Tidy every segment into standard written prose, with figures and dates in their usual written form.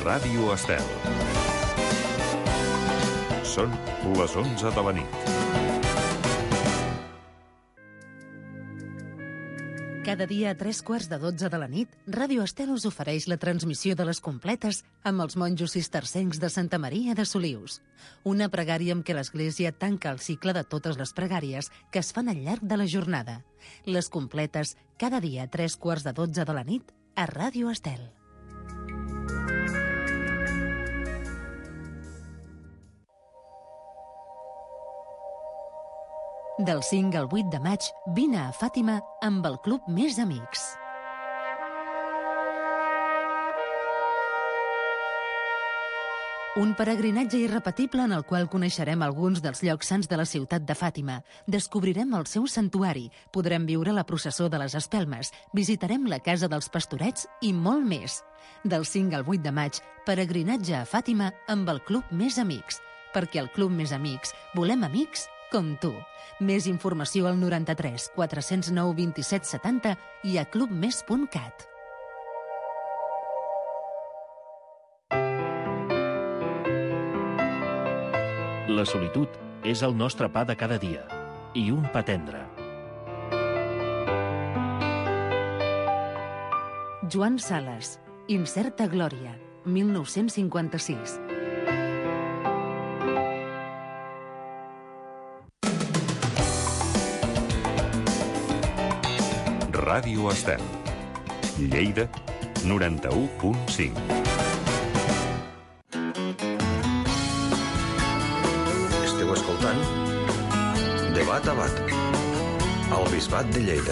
Ràdio Estel. Són les 11 de la nit. Cada dia a 3:15 de la nit, Ràdio Estel us ofereix la transmissió de les completes amb els monjos cistercencs de Santa Maria de Solius. Una pregària amb què l'Església tanca el cicle de totes les pregàries que es fan al llarg de la jornada. Les completes, cada dia a 3:15 de la nit, a Ràdio Estel. Del 5 al 8 de maig, vine a Fàtima amb el Club Més Amics. Un peregrinatge irrepetible en el qual coneixerem alguns dels llocs sants de la ciutat de Fàtima, descobrirem el seu santuari, podrem viure la processó de les espelmes, visitarem la casa dels pastorets i molt més. Del 5 al 8 de maig, peregrinatge a Fàtima amb el Club Més Amics, perquè al Club Més Amics volem amics com tu. Més informació al 93 409 27 70 i a clubmes.cat. La solitud és el nostre pa de cada dia i un pa tendre. Joan Sales, Incerta glòria, 1956. Ràdio Estel. Lleida, 91.5. Esteu escoltant Debat a Bat, al Bisbat de Lleida.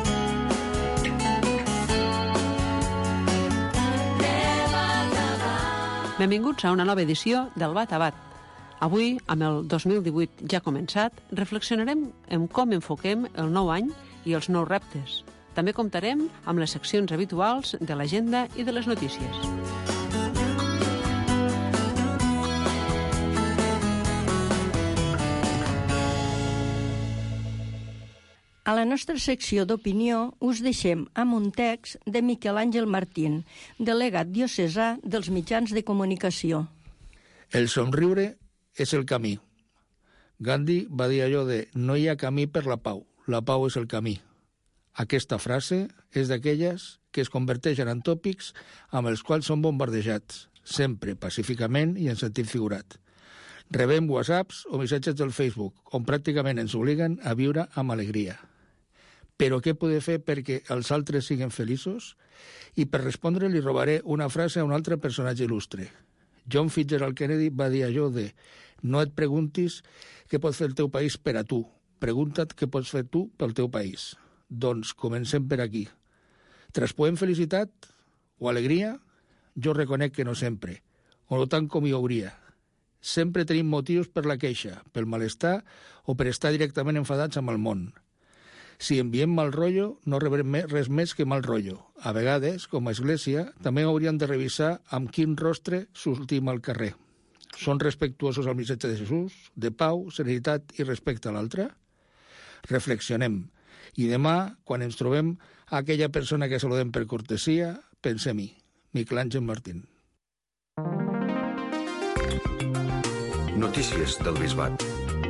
Benvinguts a una nova edició del Bat a Bat. Avui, amb el 2018 ja començat, reflexionarem en com enfoquem el nou any i els nous reptes. També comptarem amb les seccions habituals de l'agenda i de les notícies. A la nostra secció d'opinió us deixem amb un text de Miquel Àngel Martín, delegat diocesà dels mitjans de comunicació. El somriure és el camí. Gandhi va dir allò de no hi ha camí per la pau és el camí. Aquesta frase és d'aquelles que es converteixen en tòpics amb els quals són bombardejats, sempre pacíficament i en sentit figurat. Rebem whatsapps o missatges del Facebook, on pràcticament ens obliguen a viure amb alegria. Però què podem fer perquè els altres siguin feliços? I per respondre li robaré una frase a un altre personatge il·lustre. John Fitzgerald Kennedy va dir allò de no et preguntis què pot fer el teu país per a tu, pregunta't què pots fer tu pel teu país. Doncs comencem per aquí. Traspoem felicitat o alegria? Jo reconec que no sempre, o no tant com hi hauria. Sempre tenim motius per la queixa, pel malestar o per estar directament enfadats amb el món. Si enviem mal rotllo, no rebrem res més que mal rotllo. A vegades, com a església, també hauríem de revisar amb quin rostre sortim al carrer. Són respectuosos al missatge de Jesús, de pau, serenitat i respecte a l'altre? Reflexionem. I demà, quan ens trobem aquella persona que saludem per cortesia, pensem-hi. Miquel Àngel Martín. Notícies del Bisbat.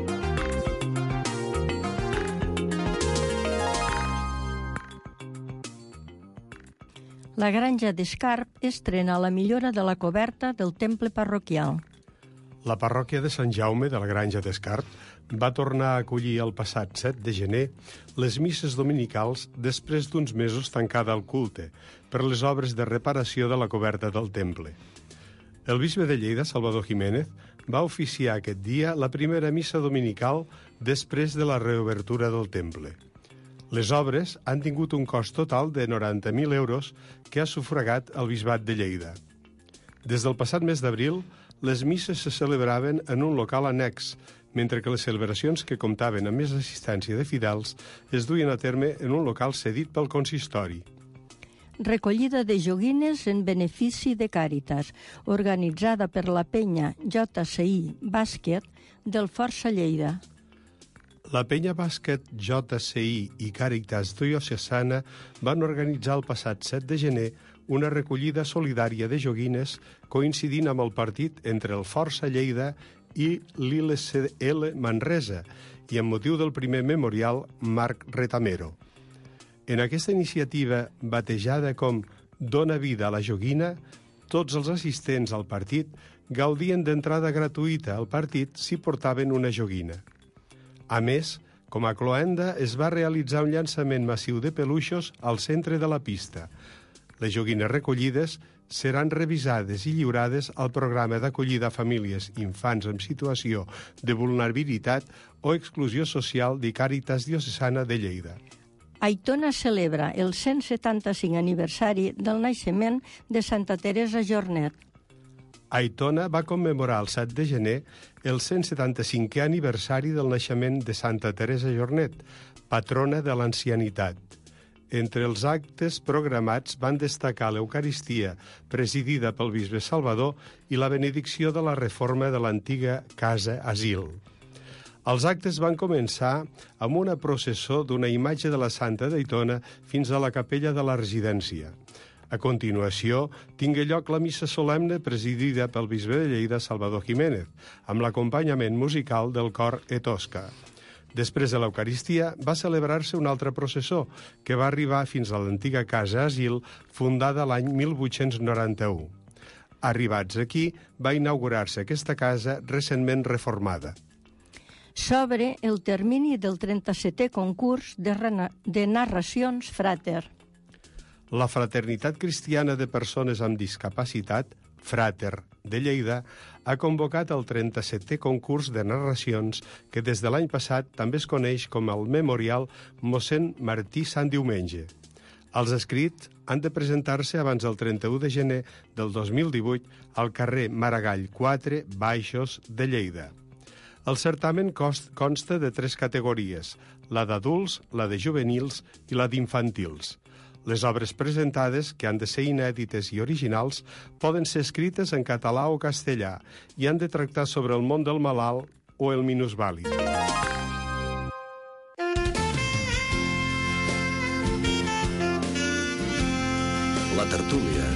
La Granja d'Escarp estrena la millora de la coberta del temple parroquial. La parròquia de Sant Jaume de la Granja d'Escarp va tornar a acollir el passat 7 de gener les misses dominicals després d'uns mesos tancada al culte per les obres de reparació de la coberta del temple. El bisbe de Lleida, Salvador Jiménez, va oficiar aquest dia la primera missa dominical després de la reobertura del temple. Les obres han tingut un cost total de 90.000 euros que ha sufragat el bisbat de Lleida. Des del passat mes d'abril, les misses se celebraven en un local annex, mentre que les celebracions que comptaven amb més assistència de fidels es duien a terme en un local cedit pel consistori. Recollida de joguines en benefici de Càritas, organitzada per la penya JCI Bàsquet del Força Lleida. La penya bàsquet JCI i Càritas Diocesana van organitzar el passat 7 de gener una recollida solidària de joguines coincidint amb el partit entre el Força Lleida i l'ILCL Manresa i amb motiu del primer memorial Marc Retamero. En aquesta iniciativa, batejada com Dona vida a la joguina, tots els assistents al partit gaudien d'entrada gratuïta al partit si portaven una joguina. A més, com a cloenda, es va realitzar un llançament massiu de peluixos al centre de la pista. Les joguines recollides seran revisades i lliurades al programa d'acollida a famílies i infants en situació de vulnerabilitat o exclusió social de Càritas Diocesana de Lleida. Aitona celebra el 175 aniversari del naixement de Santa Teresa Jornet. Aitona va commemorar el 7 de gener el 175è aniversari del naixement de Santa Teresa Jornet, patrona de l'ancianitat. Entre els actes programats van destacar l'Eucaristia, presidida pel bisbe Salvador, i la benedicció de la reforma de l'antiga casa asil. Els actes van començar amb una processó d'una imatge de la Santa d'Aitona fins a la capella de la residència. A continuació, tingué lloc la missa solemne presidida pel bisbe de Lleida, Salvador Jiménez, amb l'acompanyament musical del cor Etosca. Després de l'Eucaristia, va celebrar-se una altra processó, que va arribar fins a l'antiga casa asil, fundada l'any 1891. Arribats aquí, va inaugurar-se aquesta casa recentment reformada. S'obre el termini del 37è concurs de narracions Frater. La Fraternitat Cristiana de Persones amb Discapacitat, Frater, de Lleida, ha convocat el 37è concurs de narracions que des de l'any passat també es coneix com el Memorial Mossèn Martí Sant Diumenge. Els escrits han de presentar-se abans del 31 de gener del 2018 al carrer Maragall 4, Baixos, de Lleida. El certamen consta de 3 categories, la d'adults, la de juvenils i la d'infantils. Les obres presentades, que han de ser inèdites i originals, poden ser escrites en català o castellà i han de tractar sobre el món del malalt o el minusvàlid. La tertúlia.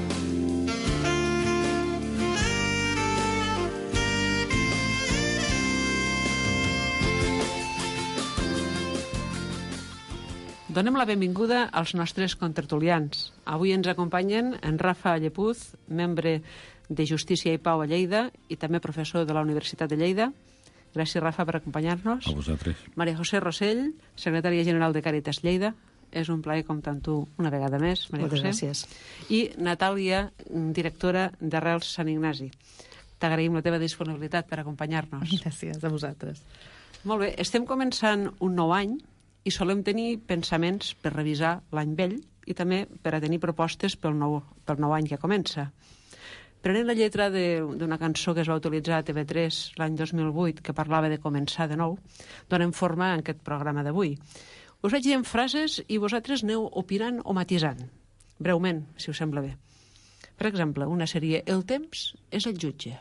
Donem la benvinguda als nostres contertulians. Avui ens acompanyen en Rafa Llepuz, membre de Justícia i Pau a Lleida i també professor de la Universitat de Lleida. Gràcies, Rafa, per acompanyar-nos. A vosaltres. Maria José Rossell, secretària general de Càritas Lleida. És un plaer comptar amb tu una vegada més, Maria José. Moltes gràcies. I Natàlia, directora d'Arrels Sant Ignasi. T'agraïm la teva disponibilitat per acompanyar-nos. Gràcies a vosaltres. Molt bé, estem començant un nou any i solem tenir pensaments per revisar l'any vell i també per a tenir propostes pel nou any que comença. Prenent la lletra d'una cançó que es va utilitzar a TV3 l'any 2008, que parlava de començar de nou, donem forma a aquest programa d'avui. Us vaig dient frases i vosaltres aneu opinant o matisant, breument, si us sembla bé. Per exemple, una seria El temps és el jutge.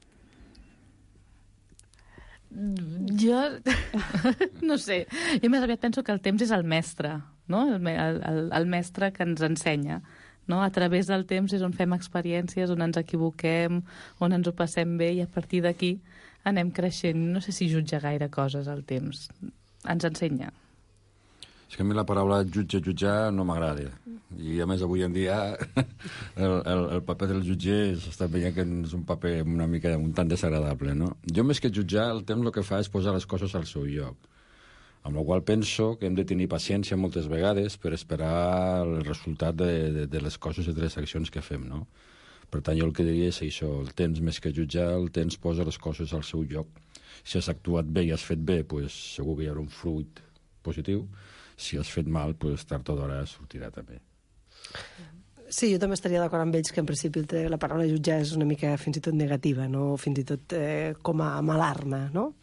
Jo no sé, jo més aviat penso que el temps és el mestre, no? El mestre que ens ensenya, no? A través del temps és on fem experiències, on ens equivoquem, on ens ho passem bé i a partir d'aquí anem creixent. No sé si jutja gaire coses el temps, ens ensenya. És que a mi la paraula jutjar no m'agrada. I a més avui en dia el paper del jutge s'està veient que és un paper una mica un tant desagradable, no? Jo més que jutjar, el temps el que fa és posar les coses al seu lloc. Amb la qual penso que hem de tenir paciència moltes vegades per esperar el resultat de les coses i de les accions que fem, no? Per tant, jo el que diria és això, el temps més que jutjar, el temps posa les coses al seu lloc. Si has actuat bé i has fet bé, pues, segur que hi haurà un fruit positiu. Si has fet mal, pues, tard o d'hora sortirà també. Sí, jo també estaria d'acord amb ells que en principi la paraula jutjar és una mica fins i tot negativa, no? Fins i tot com a alarma, no?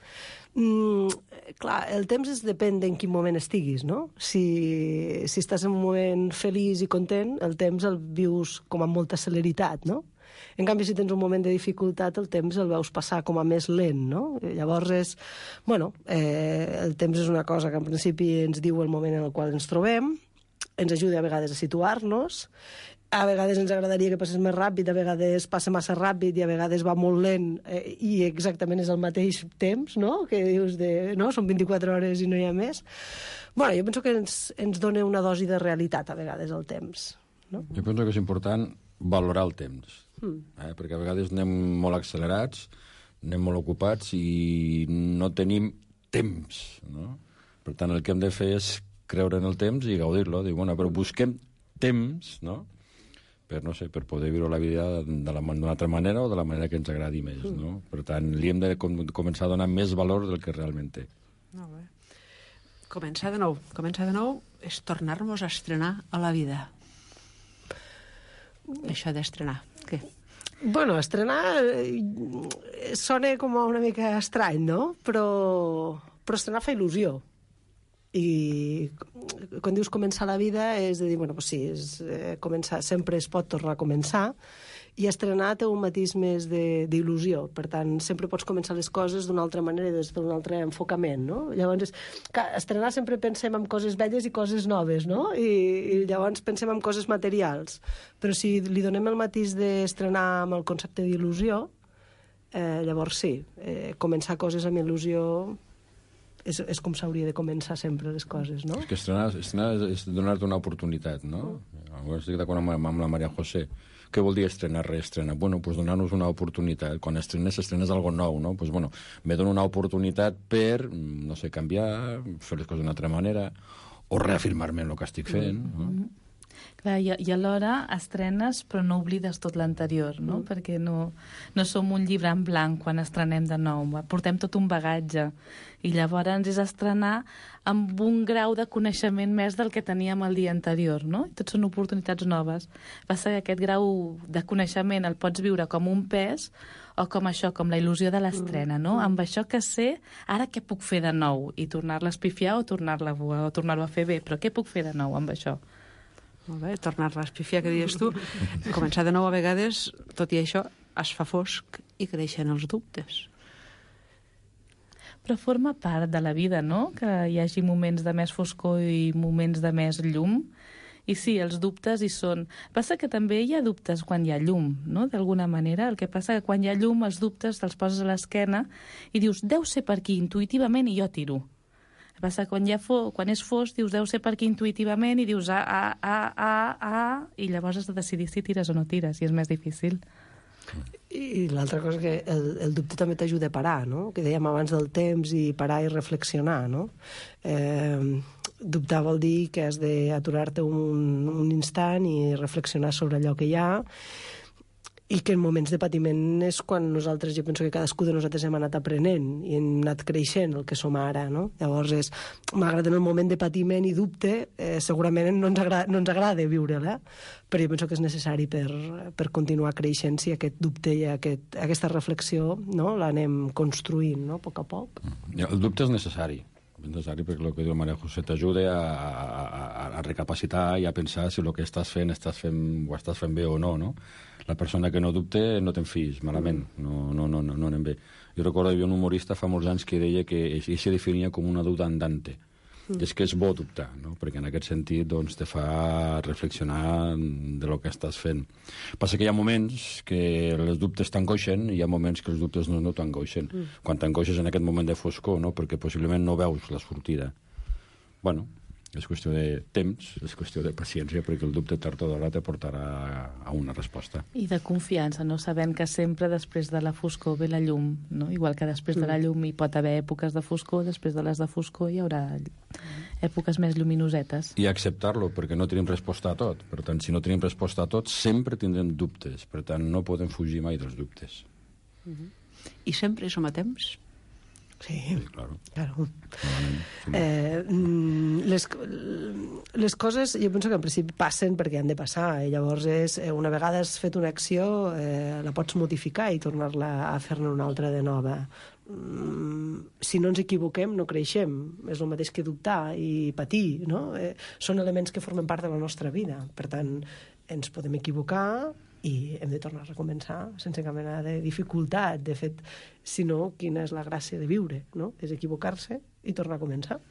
Clar, el temps depèn en quin moment estiguis, no? Si estàs en un moment feliç i content, el temps el vius com amb molta celeritat, no? En canvi, si tens un moment de dificultat, el temps el veus passar com a més lent, no? Llavors, el temps és una cosa que en principi ens diu el moment en el qual ens trobem, ens ajuda a vegades a situar-nos, a vegades ens agradaria que passés més ràpid, a vegades passa massa ràpid i a vegades va molt lent i exactament és el mateix temps, no? Que dius no, són 24 hores i no hi ha més. Bueno, jo penso que ens dona una dosi de realitat a vegades el temps, no? Jo penso que és important valorar el temps, perquè a vegades anem molt accelerats, anem molt ocupats i no tenim temps, no? Per tant, el que hem de fer és creure en el temps i gaudir-lo, dir, bueno, però busquem temps, no?, per poder viure la vida d'una altra manera o de la manera que ens agradi més, no? Per tant, li hem de començar a donar més valor del que realment té. Molt bé. Començar de nou és tornar-nos a estrenar a la vida. Això d'estrenar, què? Bueno, estrenar sona com una mica estrany, no? Però estrenar fa il·lusió. I quan dius començar la vida és de dir, bueno, doncs sí, començar, sempre es pot tornar a començar, i estrenar té un matís més d'il·lusió. Per tant, sempre pots començar les coses d'una altra manera i des d'un altre enfocament, no? Llavors, estrenar sempre pensem en coses velles i coses noves, no? I llavors pensem en coses materials. Però si li donem el matís d'estrenar amb el concepte d'il·lusió, llavors sí, començar coses amb il·lusió és com s'hauria de començar sempre les coses, no? És que estrenar és donar-te una oportunitat, no? Estic d'acord amb la Maria José. Què vol dir estrenar, reestrenar? Bueno, doncs donar-nos una oportunitat. Quan estrenes algo nou, no? Doncs, bueno, me dono una oportunitat per, no sé, canviar, fer les coses d'una altra manera, o reafirmar-me en el que estic fent, no? Clar, i alhora estrenes però no oblides tot l'anterior, no? Perquè no som un llibre en blanc quan estrenem de nou, portem tot un bagatge i llavors és estrenar amb un grau de coneixement més del que teníem el dia anterior, no? I tot són oportunitats noves. Passa que aquest grau de coneixement el pots viure com un pes o com això, com la il·lusió de l'estrena, no? Amb això que sé, ara què puc fer de nou? I tornar-la a espifiar o tornar-ho a fer bé, però què puc fer de nou amb això? Molt bé, tornar-la a espifiar, que dius tu. Començar de nou a vegades, tot i això, es fa fosc i creixen els dubtes. Però forma part de la vida, no?, que hi hagi moments de més foscor i moments de més llum. I sí, els dubtes hi són. Passa que també hi ha dubtes quan hi ha llum, no?, d'alguna manera. El que passa que quan hi ha llum, els dubtes te'ls poses a l'esquena i dius, deu ser per aquí, intuïtivament, i jo tiro. Passa que quan és fosc, dius, deu ser per aquí intuïtivament, i dius, i llavors has de decidir si tires o no tires, i és més difícil. I l'altra cosa que el dubte també t'ajuda a parar, no? Que dèiem abans del temps, i parar i reflexionar, no? Dubtar vol dir que has d'aturar-te un instant i reflexionar sobre allò que hi ha, i que en moments de patiment és quan nosaltres, jo penso que cadascú de nosaltres hem anat aprenent i hem anat creixent el que som ara, no? Llavors, malgrat en el moment de patiment i dubte, segurament no ens agrada viure-la, però jo penso que és necessari per continuar creixent si aquest dubte i aquesta reflexió, no, l'anem construint, no?, a poc a poc. El dubte és necessari perquè el que diu Maria José t'ajuda a recapacitar i a pensar si el que estàs fent ho estàs fent bé o no, no? La persona que no dubte no te'n fiïs, malament, no anem bé. Jo recordo que hi havia un humorista fa molts anys que deia que ell se definia com una duda andante. I és que és bo dubtar, no? Perquè en aquest sentit doncs, te fa reflexionar de lo que estàs fent. Passa que hi ha moments que els dubtes t'angoixen i hi ha moments que els dubtes no t'angoixen. Quan t'angoixes en aquest moment de foscor, no? Perquè possiblement no veus la sortida. Bueno, és qüestió de temps, és qüestió de paciència, perquè el dubte tard o d'hora te portarà a una resposta. I de confiança, no? Sabent que sempre després de la foscor ve la llum, no? Igual que després de la llum hi pot haver èpoques de foscor, després de les de foscor hi haurà èpoques més lluminosetes. I acceptar-lo, perquè no tenim resposta a tot. Per tant, si no tenim resposta a tot, sempre tindrem dubtes. Per tant, no podem fugir mai dels dubtes. I sempre som a temps? Sí, claro. Les coses, jo penso que en principi passen perquè han de passar, i llavors una vegada has fet una acció la pots modificar i tornar-la a fer-ne una altra de nova. si no ens equivoquem no creixem, és el mateix que dubtar i patir, no? Són elements que formen part de la nostra vida, per tant ens podem equivocar i hem de tornar a recomençar sense cap mena de dificultat. De fet, si no, quina és la gràcia de viure, no? És equivocar-se i tornar a començar.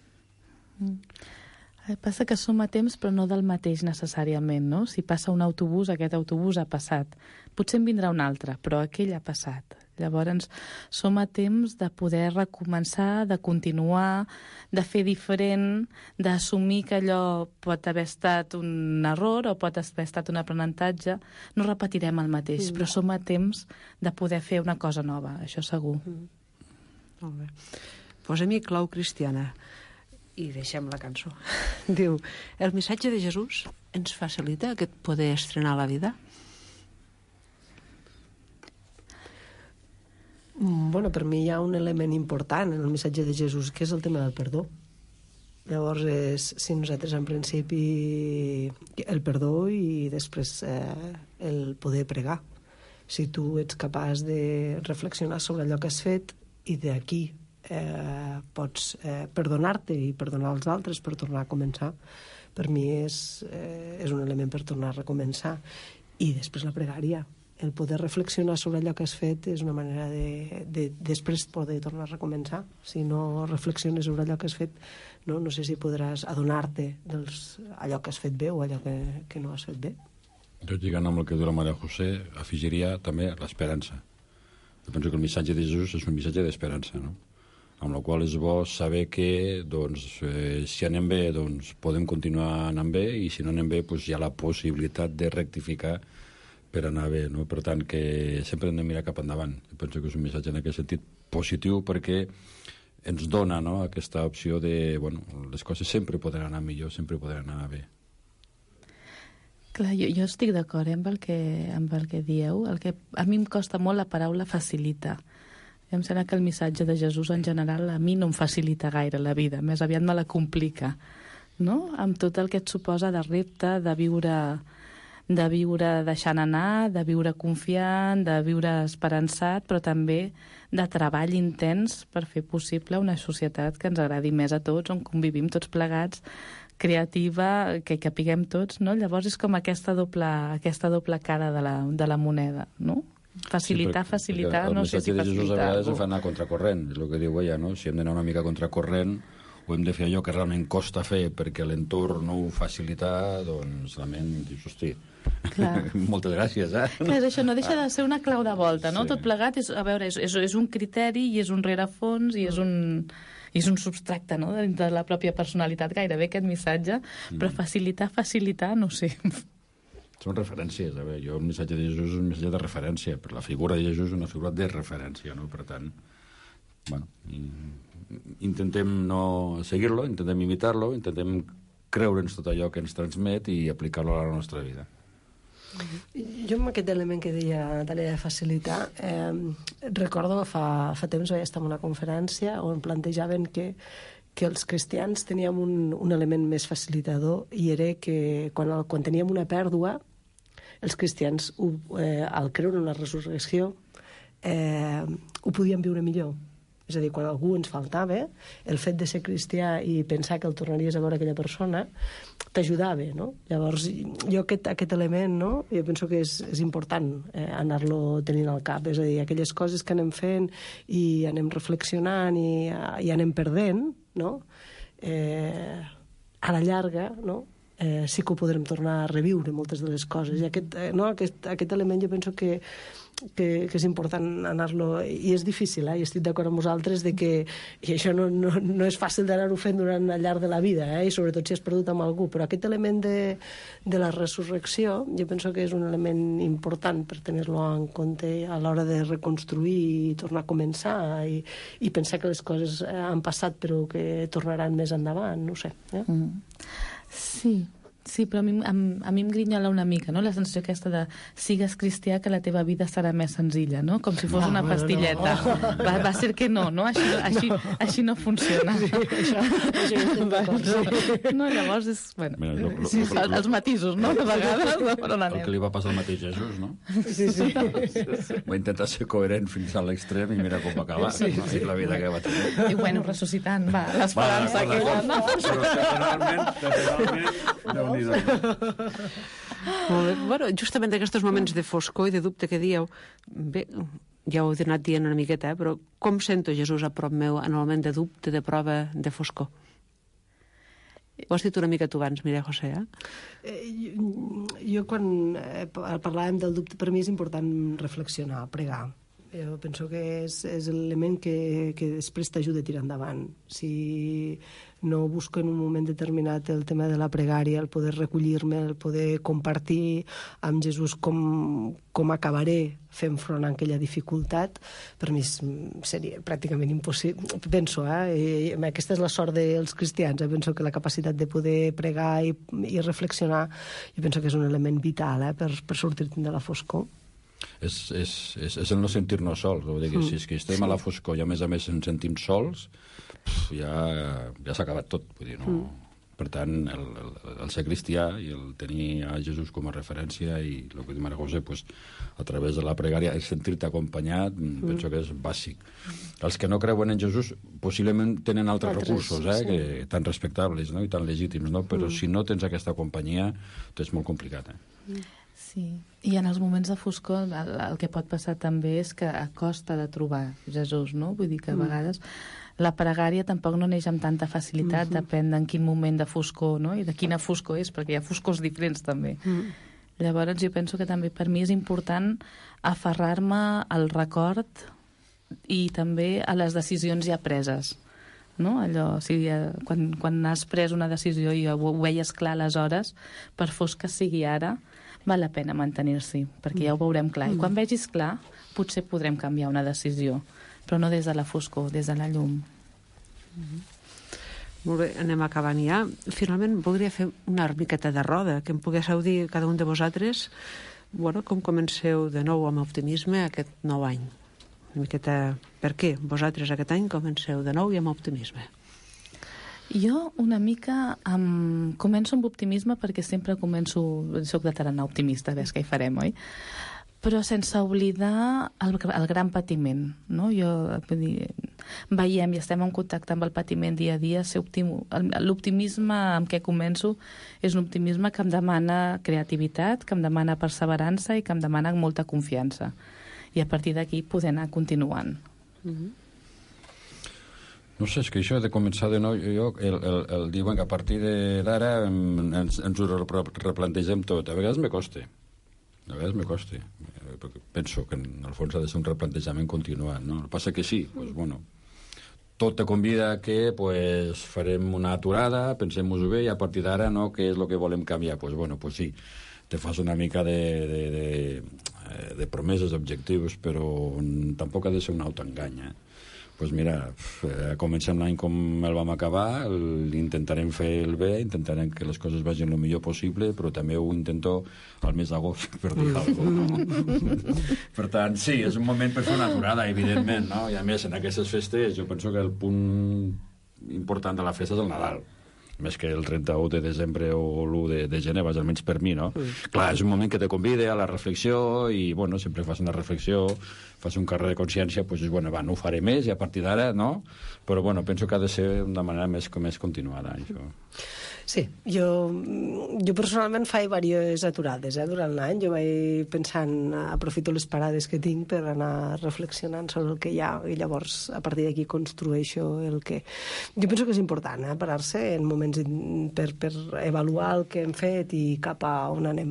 Passa que som a temps, però no del mateix necessàriament, no? Si passa un autobús, aquest autobús ha passat. Potser en vindrà un altre, però aquell ha passat. Llavors, som a temps de poder recomençar, de continuar, de fer diferent, d'assumir que allò pot haver estat un error o pot haver estat un aprenentatge. No repetirem el mateix, però som a temps de poder fer una cosa nova, això segur. Molt bé. Posa-m'hi clau cristiana i deixem la cançó. Diu, el missatge de Jesús ens facilita aquest poder estrenar la vida? Bueno, per mi hi ha un element important en el missatge de Jesús, que és el tema del perdó. Llavors, si nosaltres en principi el perdó i després el poder pregar. Si tu ets capaç de reflexionar sobre allò que has fet i d'aquí pots perdonar-te i perdonar els altres per tornar a començar, per mi és un element per tornar a recomençar. I després la pregària. El poder reflexionar sobre allò que has fet és una manera de després poder tornar a recomençar. Si no reflexiones sobre allò que has fet, no sé si podràs adonar-te d'allò que has fet bé o allò que no has fet bé. Jo, lligant amb el que diu la Maria José, afegiria també l'esperança. Jo penso que el missatge de Jesús és un missatge d'esperança, no? Amb la qual és bo saber que si anem bé podem continuar anant bé i si no anem bé hi ha la possibilitat de rectificar per anar bé, no? Per tant, que sempre hem de mirar cap endavant. Jo penso que és un missatge en aquest sentit positiu perquè ens dona, no?, aquesta opció de, les coses sempre poden anar millor, sempre poden anar bé. Clar, jo estic d'acord amb el que dieu. A mi em costa molt la paraula facilita. Em sembla que el missatge de Jesús en general a mi no em facilita gaire la vida, més aviat me la complica, no? Amb tot el que et suposa de repte, de viure deixant anar, de viure confiant, de viure esperançat, però també de treball intens per fer possible una societat que ens agradi més a tots, on convivim tots plegats, creativa, que capiguem tots, no? Llavors és com aquesta doble cara de la moneda, no? Facilitar, no sé si facilitar. El missatge de Jesús a vegades ens fa anar contracorrent, és el que diu ella, no? Si hem d'anar una mica contracorrent o hem de fer allò que realment costa fer perquè l'entorn no ho facilita, doncs realment dius, hosti, moltes gràcies, Clar, això no deixa de ser una clau de volta, no? Sí. Tot plegat és un criteri i és un rerefons i és un substracte, no?, de la pròpia personalitat, gairebé aquest missatge, però facilitar, no sé. Són referències. A veure, el missatge de Jesús és un missatge de referència, però la figura de Jesús és una figura de referència, no? Per tant, intentem no seguir-lo, intentem imitar-lo, intentem creure'ns tot allò que ens transmet i aplicar-lo a la nostra vida. Jo amb aquest element que deia de facilitar, recordo fa temps vaig estar en una conferència on plantejaven que els cristians teníem un element més facilitador i era que quan teníem una pèrdua, els cristians, al creure en la resurrecció, ho podíem viure millor. És a dir, quan algú ens faltava, el fet de ser cristià i pensar que el tornaries a veure aquella persona t'ajudava, no? Llavors, jo aquest element, no?, jo penso que és important anar-lo tenint al cap. És a dir, aquelles coses que anem fent i anem reflexionant i anem perdent, no?, a la llarga, no?, sí que ho podrem tornar a reviure moltes de les coses. I aquest element jo penso que és important anar-lo, i és difícil, i estic d'acord amb vosaltres de que i això no és fàcil d'anar-ho fent durant el llarg de la vida, i sobretot si has perdut amb algú, però aquest element de la resurrecció jo penso que és un element important per tenir-lo en compte a l'hora de reconstruir i tornar a començar i pensar que les coses han passat però que tornaran més endavant, no ho sé. Sí, Sí, però a mi em grinyola una mica, no? La sensació aquesta de sigues cristià que la teva vida serà més senzilla, no? Com si fos una pastilleta. Va ser que no? Així no funciona. No, llavors és... Bueno, els matisos, no? De vegades, però el que li va passar al mateix Jesús, no? Sí. Va intentar ser coherent fins a l'extrem i mira com va acabar, no? I la vida que va tenir. I bueno, ressuscitant, va, l'esperança aquella, no? Però Bueno, justament d'aquests moments de foscor i de dubte que dieu, bé, ja ho he anat dient una miqueta, però com sento Jesús a prop meu en el moment de dubte, de prova, de foscor? Ho has dit una mica tu abans, Mireia José, Jo quan parlàvem del dubte, per mi és important reflexionar, pregar. Jo penso que és l'element que després t'ajuda a tirar endavant. Si no busco en un moment determinat el tema de la pregària, el poder recollir-me, el poder compartir amb Jesús com acabaré fent front a aquella dificultat, per mi seria pràcticament impossible. Penso, aquesta és la sort dels cristians, penso que la capacitat de poder pregar i reflexionar, jo penso que és un element vital per sortir-te'n de la foscor. És el no sentir-nos sols. Vull dir que si és que estem a la foscor i a més ens sentim sols, ja s'ha acabat tot. Vull dir, no? Per tant, el ser cristià i el tenir a Jesús com a referència i el que diu Maria José, pues, a través de la pregària, el sentir-te acompanyat, penso que és bàsic. Els que no creuen en Jesús possiblement tenen altres recursos, que, tan respectables, no? I tan legítims, no? Però si no tens aquesta companyia, és molt complicat. Sí, i en els moments de foscor el que pot passar també és que costa de trobar Jesús, no? Vull dir que a vegades la pregària tampoc no neix amb tanta facilitat, depèn en quin moment de foscor, no? I de quina foscor és, perquè hi ha foscors diferents també. Llavors jo penso que també per mi és important aferrar-me al record i també a les decisions ja preses, no? Allò, o sigui, quan has pres una decisió i ho veies clar aleshores, per fos que sigui ara, val la pena mantenir-s'hi, perquè ja ho veurem clar. I quan vegis clar, potser podrem canviar una decisió, però no des de la foscor, des de la llum. Molt bé, anem acabant ja. Finalment, voldria fer una miqueta de roda, que em poguéssiu dir cada un de vosaltres, com comenceu de nou amb optimisme aquest nou any. Una miqueta, per què vosaltres aquest any comenceu de nou i amb optimisme? Jo una mica començo amb optimisme perquè sempre soc de tarannà optimista, ves que hi farem, oi? Però sense oblidar el gran patiment, no? Veiem i estem en contacte amb el patiment dia a dia, l'optimisme amb què començo és un optimisme que em demana creativitat, que em demana perseverança i que em demana molta confiança. I a partir d'aquí poder anar continuant. No sé, és que això de començar de nou, el diuen que a partir d'ara ens ho replantegem tot. A vegades me costa. Perquè penso que en el fons ha de ser un replantejament continuat, no? El que passa que sí, tot te convida a que farem una aturada, pensem-nos-ho bé i a partir d'ara, no, què és el que volem canviar? Pues sí, te fas una mica de promeses, objectius, però tampoc ha de ser un autoengany, Doncs mira, comencem l'any com el vam acabar, intentarem fer el bé, intentarem que les coses vagin el millor possible, però també ho intento al mes d'agost, per dir alguna cosa. Per tant, sí, és un moment per fer una aturada, evidentment, no? I a més, en aquestes festes, jo penso que el punt important de la festa és el Nadal. Més que el 31 de desembre o l'1 de gener, almenys per mi, no? Clar, és un moment que te convida a la reflexió i, sempre fas una reflexió, fas un carrer de consciència, no ho faré més i a partir d'ara, no? Però, penso que ha de ser d'una manera més continuada, això. Sí, jo personalment faig diverses aturades durant l'any. Jo vaig pensant, aprofito les parades que tinc per anar reflexionant sobre el que hi ha i llavors a partir d'aquí construeixo el que... Jo penso que és important parar-se en moments per avaluar el que hem fet i cap a on anem.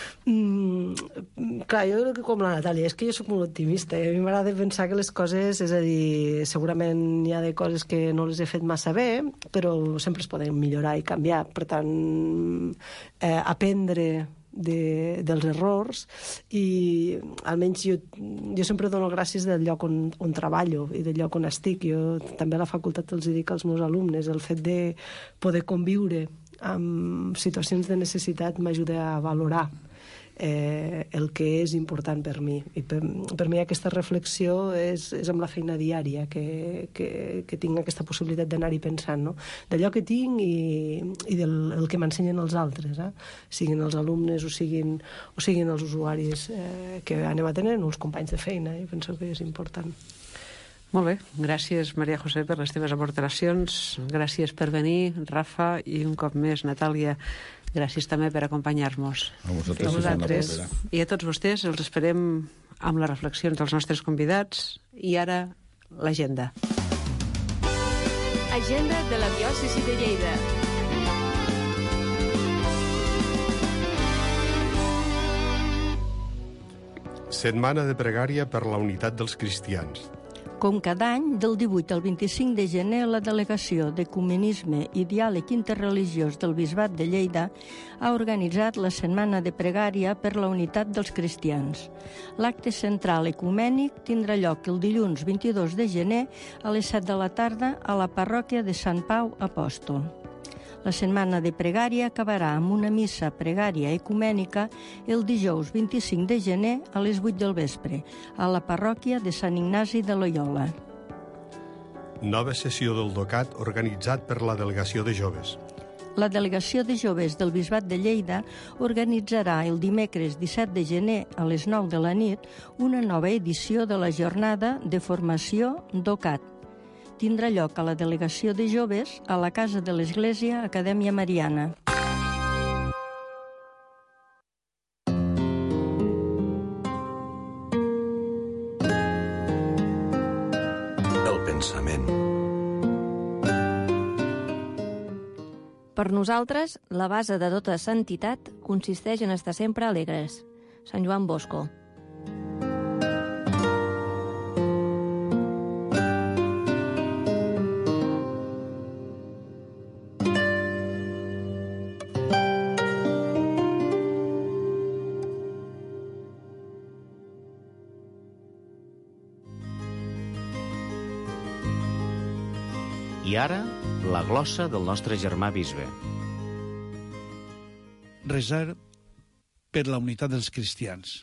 Clar, jo com la Natàlia, és que jo soc molt optimista i a mi m'agrada pensar que les coses, és a dir, segurament hi ha de coses que no les he fet massa bé, però sempre es poden millorar i canviar. Per tant, aprendre dels errors i almenys jo sempre dono gràcies del lloc on treballo i del lloc on estic. Jo també a la facultat els dic als meus alumnes el fet de poder conviure situacions de necessitat m'ajuda a valorar el que és important per mi. I per mi aquesta reflexió és amb la feina diària, que tinc aquesta possibilitat d'anar-hi pensant, no? D'allò que tinc i del que m'ensenyen els altres, siguin els alumnes o siguin els usuaris que anem atenent, o els companys de feina. Jo penso que és important. Molt bé, gràcies Maria José per les teves aportacions, gràcies per venir, Rafa, i un cop més Natàlia, gràcies també per acompanyar-nos. A vosaltres. I a tots vostès els esperem amb les reflexions dels nostres convidats. I ara, l'agenda. Agenda de la diòcesi de Lleida. Setmana de pregària per la unitat dels cristians. Com cada any, del 18 al 25 de gener, la Delegació d'Ecumenisme i Diàleg Interreligiós del Bisbat de Lleida ha organitzat la Setmana de Pregària per la Unitat dels Cristians. L'acte central ecumènic tindrà lloc el dilluns 22 de gener a les 7 de la tarda a la parròquia de Sant Pau Apòstol. La Setmana de Pregària acabarà amb una missa pregària ecumènica el dijous 25 de gener a les 8 del vespre, a la parròquia de Sant Ignasi de Loyola. Nova sessió del DOCAT organitzat per la Delegació de Joves. La Delegació de Joves del Bisbat de Lleida organitzarà el dimecres 17 de gener a les 9 de la nit una nova edició de la jornada de formació DOCAT. Tindrà lloc a la Delegació de Joves a la Casa de l'Església Acadèmia Mariana. El pensament. Per nosaltres, la base de tota santitat consisteix en estar sempre alegres. Sant Joan Bosco. I ara, la glossa del nostre germà bisbe. Resar per la unitat dels cristians.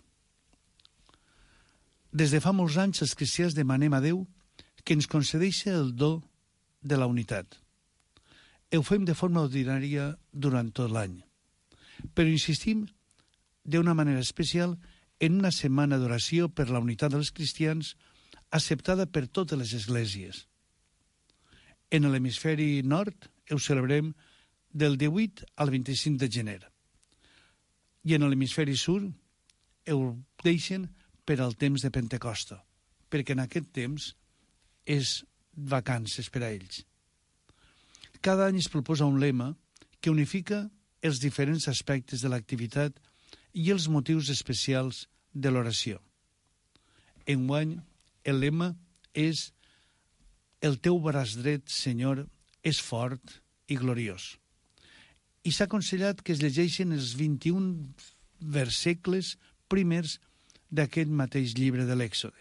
Des de fa molts anys els cristians demanem a Déu que ens concedeixi el do de la unitat. Ho fem de forma ordinària durant tot l'any, però insistim d'una manera especial en una setmana d'oració per la unitat dels cristians acceptada per totes les esglésies. En l'hemisferi nord ho celebrem del 18 al 25 de gener. I en l'hemisferi sud ho deixen per al temps de Pentecosta, perquè en aquest temps és vacances per a ells. Cada any es proposa un lema que unifica els diferents aspectes de l'activitat i els motius especials de l'oració. Enguany, el lema és «El teu braç dret, Senyor, és fort i gloriós». I s'ha aconsellat que es llegeixin els 21 versecles primers d'aquest mateix llibre de l'Èxode.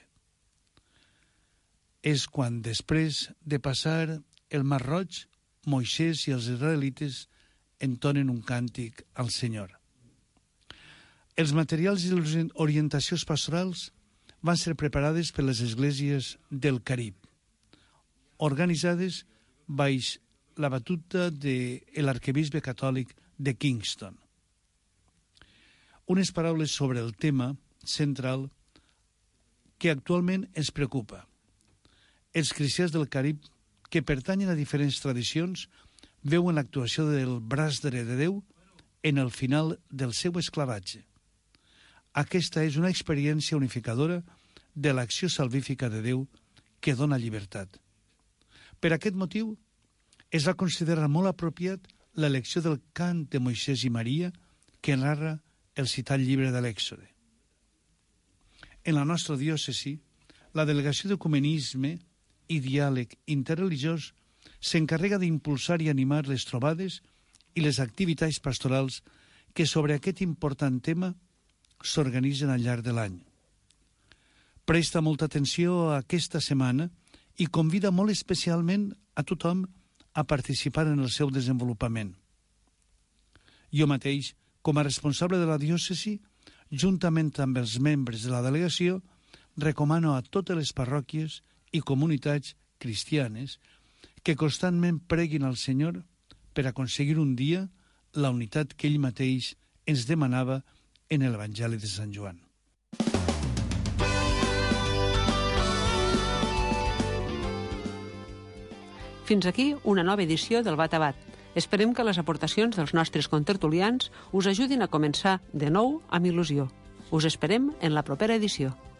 És quan, després de passar el Mar Roig, Moisès i els israelites entonen un càntic al Senyor. Els materials i les orientacions pastorals van ser preparades per les esglésies del Carib, organitzades baix la batuta de l'arquebisbe catòlic de Kingston. Unes paraules sobre el tema central que actualment ens preocupa. Els cristians del Carib, que pertanyen a diferents tradicions, veuen l'actuació del braç dret de Déu en el final del seu esclavatge. Aquesta és una experiència unificadora de l'acció salvífica de Déu que dona llibertat. Per aquest motiu, es va considerar molt apropiat l'elecció del cant de Moisès i Maria que narra el citat llibre de l'Èxode. En la nostra diòcesi, la Delegació d'Ecumenisme i Diàleg Interreligiós s'encarrega d'impulsar i animar les trobades i les activitats pastorals que sobre aquest important tema s'organitzen al llarg de l'any. Presta molta atenció a aquesta setmana i convida molt especialment a tothom a participar en el seu desenvolupament. Jo mateix, com a responsable de la diòcesi, juntament amb els membres de la delegació, recomano a totes les parròquies i comunitats cristianes que constantment preguin al Senyor per aconseguir un dia la unitat que ell mateix ens demanava en l'Evangeli de Sant Joan. Fins aquí una nova edició del Bat a Bat. Esperem que les aportacions dels nostres contertulians us ajudin a començar de nou amb il·lusió. Us esperem en la propera edició.